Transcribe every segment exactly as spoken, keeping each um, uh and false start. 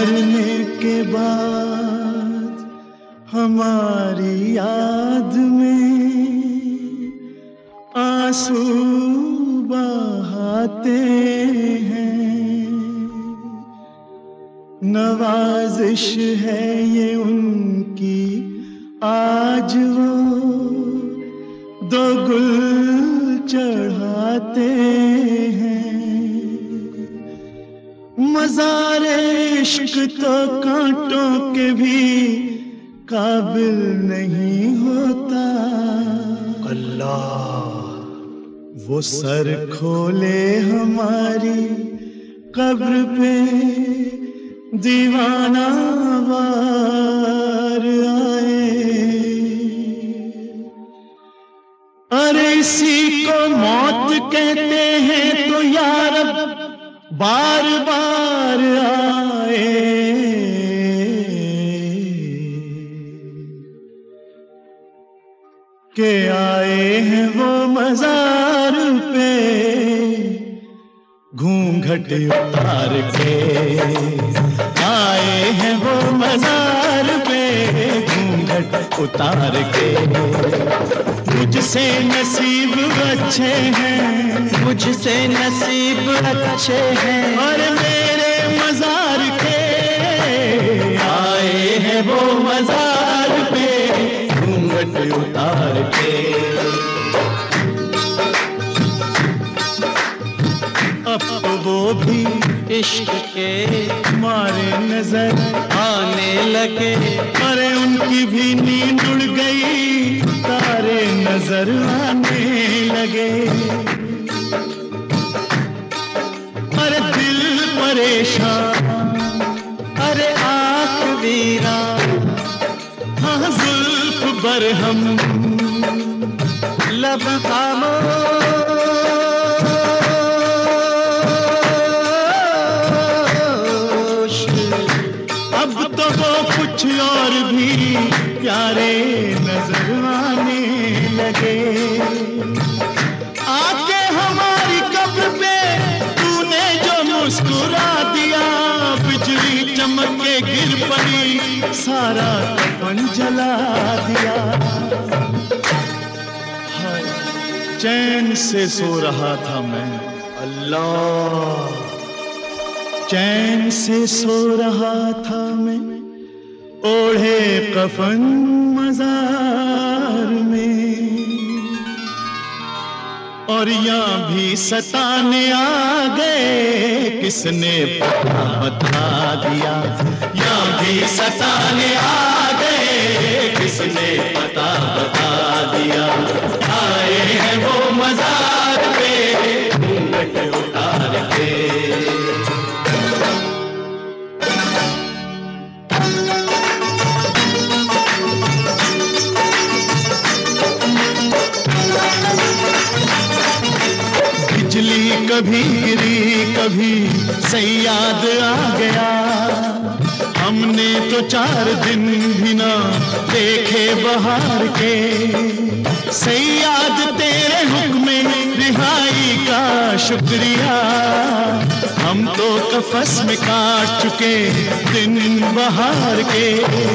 मरने के बाद हमारी याद में आंसू बहाते हैं। नवाजिश है ये उनकी, आज वो दो गुल चढ़ाते हैं। मज़ारे इश्क तो कांटों के भी काबिल नहीं होता। अल्लाह वो सर खोले हमारी कब्र पे, दीवाना वार आए। अरे इसी को मौत कहते हैं तो यार बार बार आए। के आए हैं वो मज़ार पे घूंघट उतार के, आए हैं वो मज़ार पे घूंघट उतार के। मुझसे नसीब अच्छे हैं, मुझसे नसीब अच्छे हैं, और मेरे मज़ार के आए हैं वो मज़ार पे घूंघट उतार के। अब वो भी इश्क के मारे नजर आने लगे। अरे उनकी भी नींद उड़ गई, तारे नजर आने लगे। अरे दिल परेशान, अरे आँख वीरान, हाँ जुल्फ बरहम, लब खामोश। अब तो वो कुछ और भी प्यारे नजर आने लगे। आके हमारी कब्र पे तूने जो मुस्कुरा दिया, बिजली चमक के गिर पड़ी, सारा कफन जला दिया। हाय चैन से सो रहा था मैं, अल्लाह चैन से सो रहा था मैं, ओढ़े कफन मज़ार में। और यहाँ भी सताने आ गए, किसने पता बता दिया। यहाँ भी सताने आ गए, किसने पता बता दिया। आए हैं वो मज़ार पे घूंघट उतार के। बिजली कभी गिरी कभी सैयाद आ गया, हमने तो चार दिन भी ना देखे बहार के। सैयाद तेरे हुक्म रिहाई का शुक्रिया, हम तो कफस में काट चुके दिन बहार के।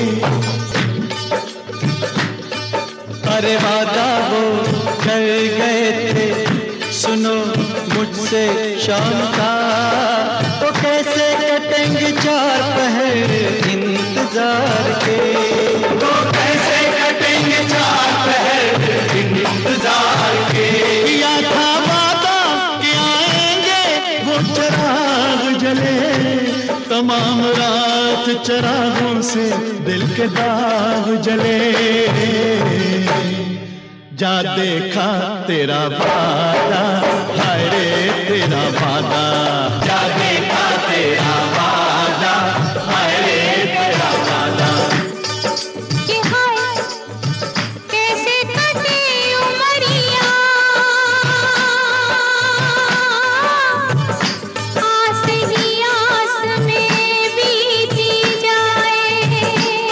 अरे वादा वो कर गए थे, सुनो मुझसे शाम का, तो कैसे कटेंगे चार पहर इंतजार के। तो कैसे कटेंगे चार पहर इंतजार के। किया था वादा कि आएंगे वो चराग जले, तमाम रात चरागों से दिल के दाग जले। जा देखा तेरा वादा, हाय रे तेरा वादा। जा देखा तेरा वादा, हाय रे तेरा वादा। कि हाय कैसे कटे उमरिया, आस ही आस में बीती जाए।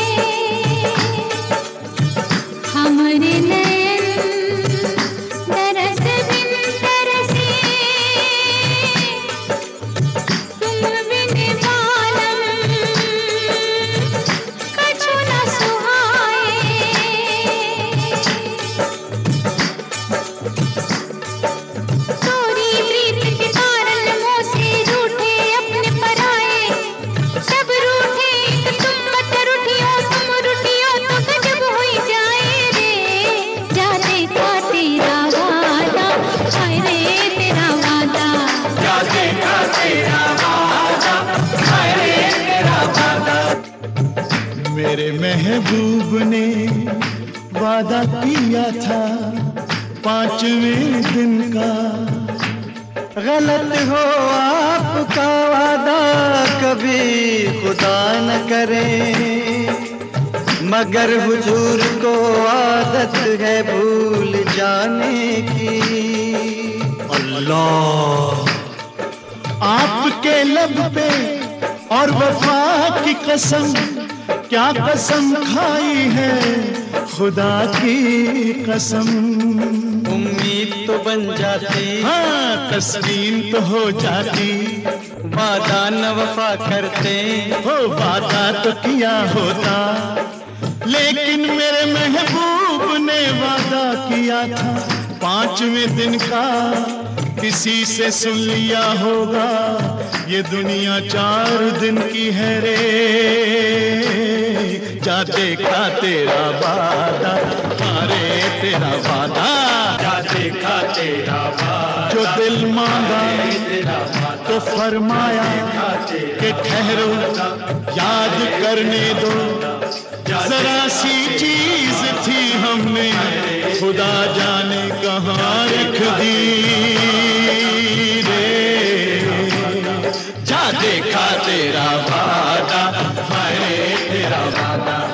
हमरे नैन तरस बिन तरसे मेरे महबूब ने वादा किया था पांचवें दिन का। गलत हो आपका वादा कभी खुदा न करे, मगर हुजूर को आदत है भूल जाने की। अल्लाह आपके लब पे और वफा की कसम, क्या कसम खाई है खुदा की कसम। उम्मीद तो बन जाती, हाँ तस्लीम तो हो जाती, वादा न वफा करते हो वादा तो किया होता। लेकिन मेरे महबूब ने वादा किया था पांचवें दिन का। किसी से सुन लिया होगा ये दुनिया चार दिन की है रे। जा देखा तेरा वादा, अरे तेरा वादा, जा देखा तेरा वादा, जो दिल मांगा तो फरमाया कि ठहरो याद करने दो। जरा सी चीज थी हमने खुदा जाने कहाँ रख दी रे। जा देखा तेरा वादा, हाय तेरा वादा।